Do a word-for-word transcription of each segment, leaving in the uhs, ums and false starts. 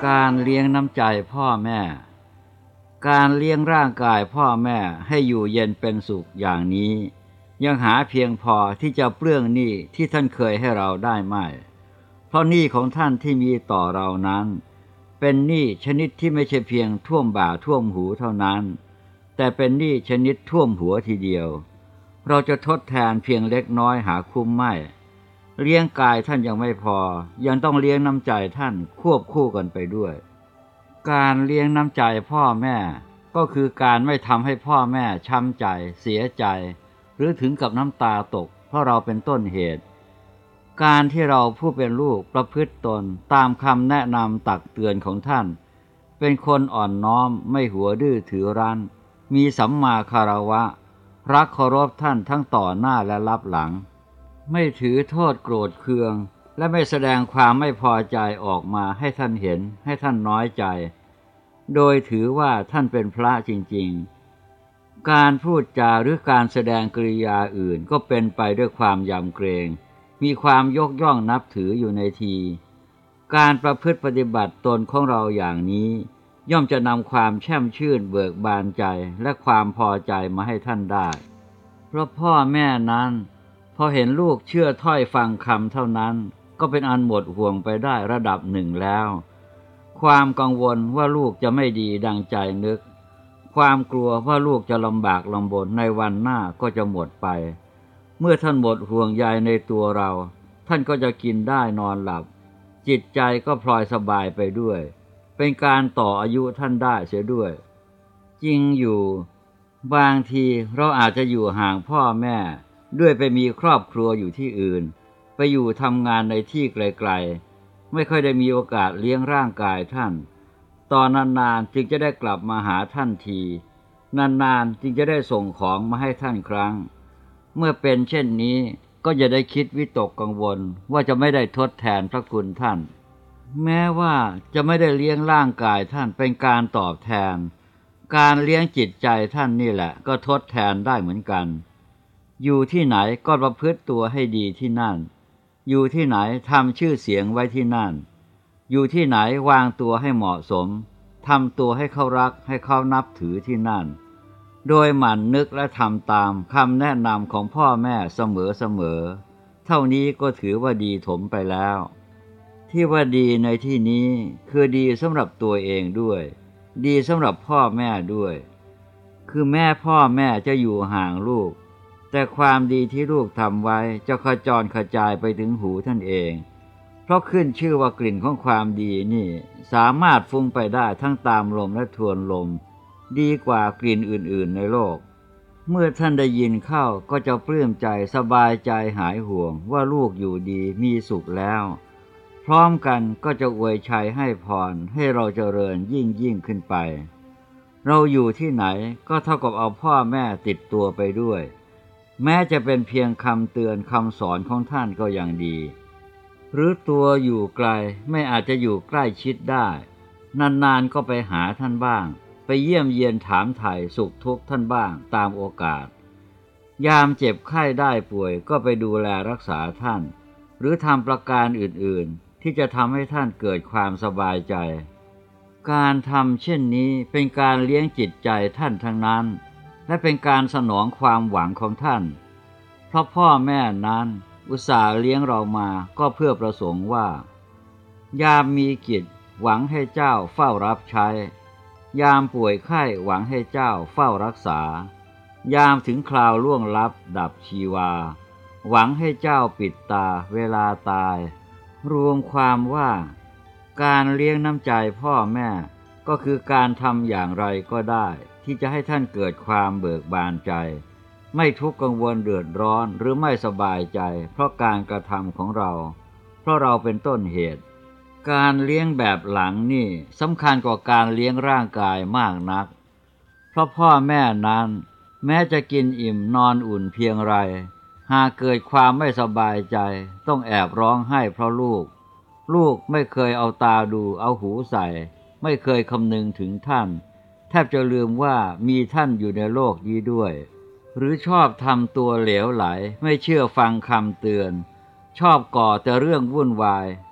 การเลี้ยงน้ำใจพ่อแม่การเลี้ยงร่างกายพ่อแม่ให้อยู่เย็นเป็นสุขอย่างนี้ยังหาเพียงพอที่จะเปลื้องหนี้ที่ท่านเคยให้เราได้ไม่เพราะหนี้ของท่านที่มีต่อเรานั้นเป็นหนี้ชนิดที่ไม่ใช่เพียงท่วมบ่าท่วมหูเท่านั้นแต่เป็นหนี้ชนิดท่วมหัวทีเดียวเราจะทดแทนเพียงเล็กน้อยหาคุ้มไม่เลี้ยงกายท่านยังไม่พอยังต้องเลี้ยงน้ำใจท่านควบคู่กันไปด้วยการเลี้ยงน้ำใจพ่อแม่ก็คือการไม่ทำให้พ่อแม่ช้ำใจเสียใจหรือถึงกับน้ำตาตกเพราะเราเป็นต้นเหตุการที่เราผู้เป็นลูกประพฤติตนตามคำแนะนำตักเตือนของท่านเป็นคนอ่อนน้อมไม่หัวดื้อถือรั้นมีสัมมาคารวะรักเคารพท่านทั้งต่อหน้าและลับหลังไม่ถือโทษโกรธเคืองและไม่แสดงความไม่พอใจออกมาให้ท่านเห็นให้ท่านน้อยใจโดยถือว่าท่านเป็นพระจริงๆการพูดจาหรือการแสดงกริยาอื่นก็เป็นไปด้วยความยำเกรงมีความยกย่องนับถืออยู่ในทีการประพฤติปฏิบัติตนของเราอย่างนี้ย่อมจะนำความแช่มชื่นเบิกบานใจและความพอใจมาให้ท่านได้เพราะพ่อแม่นั้นพอเห็นลูกเชื่อถ้อยฟังคำเท่านั้นก็เป็นอันหมดห่วงไปได้ระดับหนึ่งแล้วความกังวลว่าลูกจะไม่ดีดังใจนึกความกลัวว่าลูกจะลำบากลำบนในวันหน้าก็จะหมดไปเมื่อท่านหมดห่วงใยในตัวเราท่านก็จะกินได้นอนหลับจิตใจก็พลอยสบายไปด้วยเป็นการต่ออายุท่านได้เสียด้วยจริงอยู่บางทีเราอาจจะอยู่ห่างพ่อแม่ด้วยไปมีครอบครัวอยู่ที่อื่นไปอยู่ทำงานในที่ไกลๆไม่ค่อยได้มีโอกาสเลี้ยงร่างกายท่านตอนนานๆจึงจะได้กลับมาหาท่านทีนานๆจึงจะได้ส่งของมาให้ท่านครั้งเมื่อเป็นเช่นนี้ก็จะได้คิดวิตกกังวลว่าจะไม่ได้ทดแทนพระคุณท่านแม้ว่าจะไม่ได้เลี้ยงร่างกายท่านเป็นการตอบแทนการเลี้ยงจิตใจท่านนี่แหละก็ทดแทนได้เหมือนกันอยู่ที่ไหนก็ประพฤติตัวให้ดีที่นั่นอยู่ที่ไหนทำชื่อเสียงไว้ที่นั่นอยู่ที่ไหนวางตัวให้เหมาะสมทำตัวให้เขารักให้เขานับถือที่นั่นโดยหมั่นนึกและทำตามคำแนะนำของพ่อแม่เสมอๆเท่านี้ก็ถือว่าดีถมไปแล้วที่ว่าดีในที่นี้คือดีสำหรับตัวเองด้วยดีสำหรับพ่อแม่ด้วยคือแม่พ่อแม่จะอยู่ห่างลูกแต่ความดีที่ลูกทำไว้จะขจรกระจายไปถึงหูท่านเองเพราะขึ้นชื่อว่ากลิ่นของความดีนี่สามารถฟุ้งไปได้ทั้งตามลมและทวนลมดีกว่ากลิ่นอื่นๆในโลกเมื่อท่านได้ยินเข้าก็จะปลื้มใจสบายใจหายห่วงว่าลูกอยู่ดีมีสุขแล้วพร้อมกันก็จะอวยชัยให้พรให้เราเจริญยิ่งยิ่งขึ้นไปเราอยู่ที่ไหนก็เท่ากับเอาพ่อแม่ติดตัวไปด้วยแม้จะเป็นเพียงคำเตือนคำสอนของท่านก็ยังดีหรือตัวอยู่ไกลไม่อาจจะอยู่ใกล้ชิดได้นานๆก็ไปหาท่านบ้างไปเยี่ยมเยียนถามไถ่สุขทุกข์ท่านบ้างตามโอกาสยามเจ็บไข้ได้ป่วยก็ไปดูแลรักษาท่านหรือทำประการอื่นๆที่จะทำให้ท่านเกิดความสบายใจการทำเช่นนี้เป็นการเลี้ยงจิตใจท่านทั้งนั้นและเป็นการสนองความหวังของท่านเพราะพ่อแม่นั้นอุตส่าห์เลี้ยงเรามาก็เพื่อประสงค์ว่ายามมีกิจหวังให้เจ้าเฝ้ารับใช้ยามป่วยไข้หวังให้เจ้าเฝ้ารักษายามถึงคราวล่วงลับดับชีวาหวังให้เจ้าปิดตาเวลาตายรวมความว่าการเลี้ยงน้ำใจพ่อแม่ก็คือการทำอย่างไรก็ได้ที่จะให้ท่านเกิดความเบิกบานใจไม่ทุกข์กังวลเดือดร้อนหรือไม่สบายใจเพราะการกระทำของเราเพราะเราเป็นต้นเหตุการเลี้ยงแบบหลังนี่สำคัญกว่าการเลี้ยงร่างกายมากนักเพราะพ่อแม่นั้นแม้จะกินอิ่มนอนอุ่นเพียงไรหากเกิดความไม่สบายใจต้องแอบร้องไห้เพราะลูกลูกไม่เคยเอาตาดูเอาหูใส่ไม่เคยคำนึงถึงท่านแทบจะลืมว่ามีท่านอยู่ในโลกนี้ด้วยหรือชอบทำตัวเหลวไหลไม่เชื่อฟังคำเตือนชอบก่อแต่เรื่องวุ่นวาย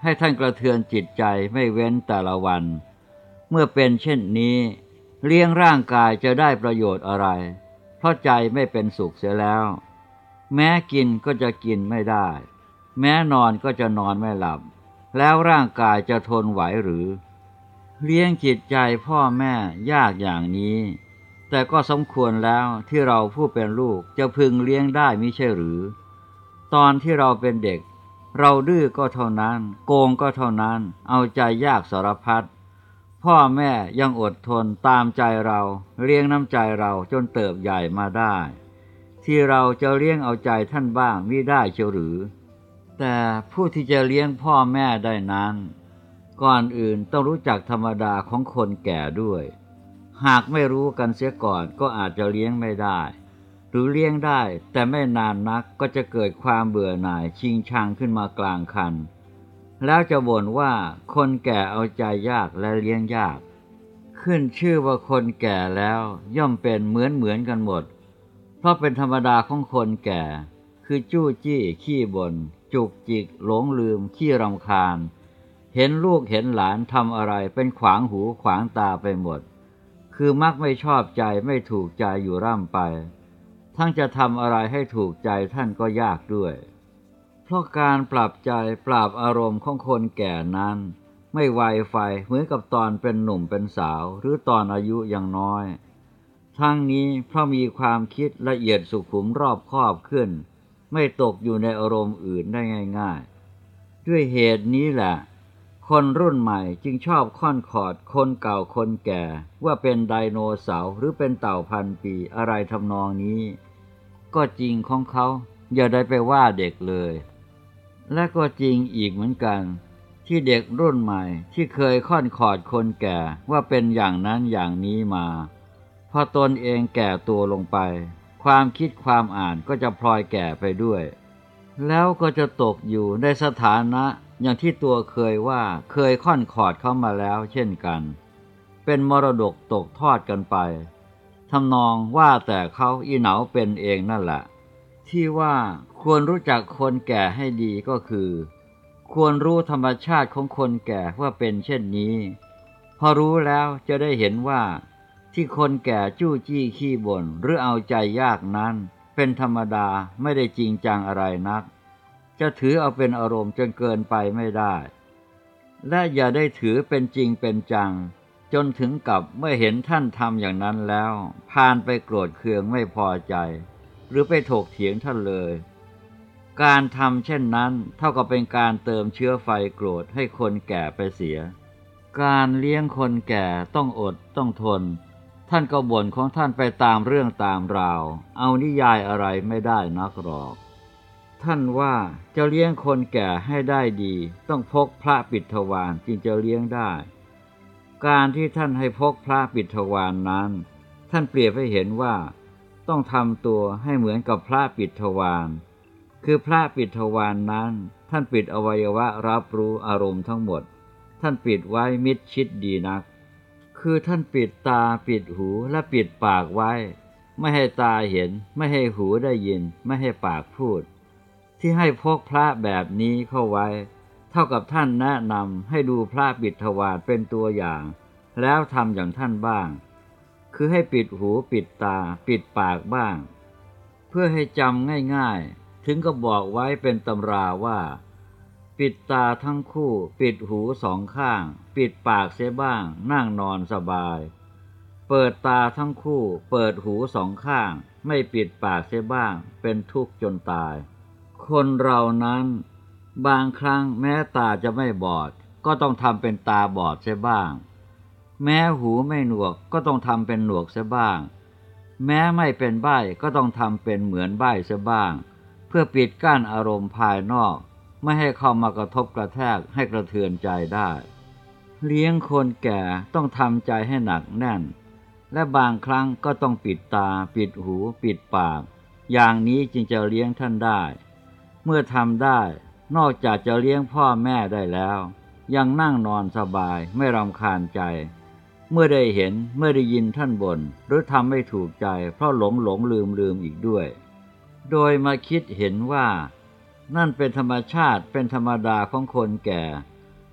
ให้ท่านกระเทือนจิตใจไม่เว้นแต่ละวันเมื่อเป็นเช่นนี้เลี้ยงร่างกายจะได้ประโยชน์อะไรเพราะใจไม่เป็นสุขเสียแล้วแม้กินก็จะกินไม่ได้แม้นอนก็จะนอนไม่หลับแล้วร่างกายจะทนไหวหรือเลี้ยงจิตใจพ่อแม่ยากอย่างนี้แต่ก็สมควรแล้วที่เราผู้เป็นลูกจะพึงเลี้ยงได้มิใช่หรือตอนที่เราเป็นเด็กเราดื้อก็เท่านั้นโกงก็เท่านั้นเอาใจยากสารพัดพ่อแม่ยังอดทนตามใจเราเลี้ยงน้ำใจเราจนเติบใหญ่มาได้ที่เราจะเลี้ยงเอาใจท่านบ้างมิได้เชียวหรือแต่ผู้ที่จะเลี้ยงพ่อแม่ได้นั้นก่อนอื่นต้องรู้จักธรรมดาของคนแก่ด้วยหากไม่รู้กันเสียก่อนก็อาจจะเลี้ยงไม่ได้หรือเลี้ยงได้แต่ไม่นานนักก็จะเกิดความเบื่อหน่ายชิงชังขึ้นมากลางคันแล้วจะบ่นว่าคนแก่เอาใจยากและเลี้ยงยากขึ้นชื่อว่าคนแก่แล้วย่อมเป็นเหมือนเหมือนกันหมดเพราะเป็นธรรมดาของคนแก่คือจู้จี้ขี้บ่นจุกจิกหลงลืมขี้รำคาญเห็นลูกเห็นหลานทำอะไรเป็นขวางหูขวางตาไปหมดคือมักไม่ชอบใจไม่ถูกใจอยู่ร่ำไปทั้งจะทำอะไรให้ถูกใจท่านก็ยากด้วยเพราะการปรับใจปราบอารมณ์ของคนแก่นั้นไม่ไวไฟเหมือนกับตอนเป็นหนุ่มเป็นสาวหรือตอนอายุยังน้อยทั้งนี้เพราะมีความคิดละเอียดสุขุมรอบคอบขึ้นไม่ตกอยู่ในอารมณ์อื่นได้ง่ายๆด้วยเหตุนี้แหละคนรุ่นใหม่จึงชอบค่อนขอดคนเก่าคนแก่ว่าเป็นไดโนเสาร์หรือเป็นเต่าพันปีอะไรทำนองนี้ก็จริงของเขาอย่าได้ไปว่าเด็กเลยและก็จริงอีกเหมือนกันที่เด็กรุ่นใหม่ที่เคยค่อนขอดคนแก่ว่าเป็นอย่างนั้นอย่างนี้มาพอตนเองแก่ตัวลงไปความคิดความอ่านก็จะพลอยแก่ไปด้วยแล้วก็จะตกอยู่ในสถานะอย่างที่ตัวเคยว่าเคยค่อนขอดเข้ามาแล้วเช่นกันเป็นมรดกตกทอดกันไปทำนองว่าแต่เขาอีเหนาเป็นเองนั่นแหละที่ว่าควรรู้จักคนแก่ให้ดีก็คือควรรู้ธรรมชาติของคนแก่ว่าเป็นเช่นนี้พอรู้แล้วจะได้เห็นว่าที่คนแก่จู้จี้ขี้บ่นหรือเอาใจยากนั้นเป็นธรรมดาไม่ได้จริงจังอะไรนักจะถือเอาเป็นอารมณ์จนเกินไปไม่ได้และอย่าได้ถือเป็นจริงเป็นจังจนถึงกับเมื่อเห็นท่านทำอย่างนั้นแล้วพาลไปโกรธเคืองไม่พอใจหรือไปถกเถียงท่านเลยการทำเช่นนั้นเท่ากับเป็นการเติมเชื้อไฟโกรธให้คนแก่ไปเสียการเลี้ยงคนแก่ต้องอดต้องทนท่านก็บ่นของท่านไปตามเรื่องตามราวเอานิยายอะไรไม่ได้นักหรอกท่านว่าจะเลี้ยงคนแก่ให้ได้ดีต้องพกพระปิฎวาสจึงจะเลี้ยงได้การที่ท่านให้พกพระปิฎวาสนั้นท่านเปรียบให้เห็นว่าต้องทำตัวให้เหมือนกับพระปิฎวาสคือพระปิฎวาสนั้นท่านปิดอวัยวะรับรู้อารมณ์ทั้งหมดท่านปิดไว้มิดชิดดีนักคือท่านปิดตาปิดหูและปิดปากไว้ไม่ให้ตาเห็นไม่ให้หูได้ยินไม่ให้ปากพูดที่ให้พกพระแบบนี้เข้าไว้เท่ากับท่านแนะนำให้ดูพระปิฎวาสเป็นตัวอย่างแล้วทำอย่างท่านบ้างคือให้ปิดหูปิดตาปิดปากบ้างเพื่อให้จำง่ายๆถึงก็บอกไว้เป็นตำราว่าปิดตาทั้งคู่ปิดหูสองข้างปิดปากเสียบ้างนั่งนอนสบายเปิดตาทั้งคู่เปิดหูสองข้างไม่ปิดปากเสียบ้างเป็นทุกข์จนตายคนเรานั้นบางครั้งแม้ตาจะไม่บอดก็ต้องทำเป็นตาบอดเสียบ้างแม้หูไม่หนวกก็ต้องทำเป็นหนวกเสียบ้างแม้ไม่เป็นใบ้ก็ต้องทำเป็นเหมือนใบ้เสียบ้างเพื่อปิดกั้นอารมณ์ภายนอกไม่ให้เข้ามากระทบกระแทกให้กระเทือนใจได้เลี้ยงคนแก่ต้องทำใจให้หนักแน่นและบางครั้งก็ต้องปิดตาปิดหูปิดปากอย่างนี้จึงจะเลี้ยงท่านได้เมื่อทำได้นอกจากจะเลี้ยงพ่อแม่ได้แล้วยังนั่งนอนสบายไม่รำคาญใจเมื่อได้เห็นเมื่อได้ยินท่านบ่นหรือทำไม่ถูกใจเพราะหลงหลงลืมลืมอีกด้วยโดยมาคิดเห็นว่านั่นเป็นธรรมชาติเป็นธรรมดาของคนแก่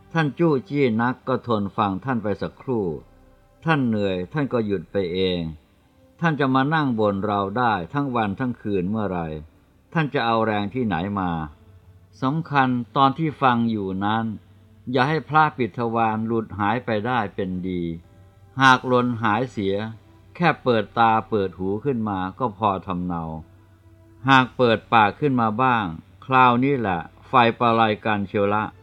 ท่านจู้จี้นักก็ทนฟังท่านไปสักครู่ท่านเหนื่อยท่านก็หยุดไปเองท่านจะมานั่งบ่นเราได้ทั้งวันทั้งคืนเมื่อไรท่านจะเอาแรงที่ไหนมาสำคัญตอนที่ฟังอยู่นั้นอย่าให้พระปิฎวาสหลุดหายไปได้เป็นดีหากหล่นหายเสียแค่เปิดตาเปิดหูขึ้นมาก็พอทำเนาหากเปิดปากขึ้นมาบ้างคราวนี้แหละไฟประไลกันเชียวละ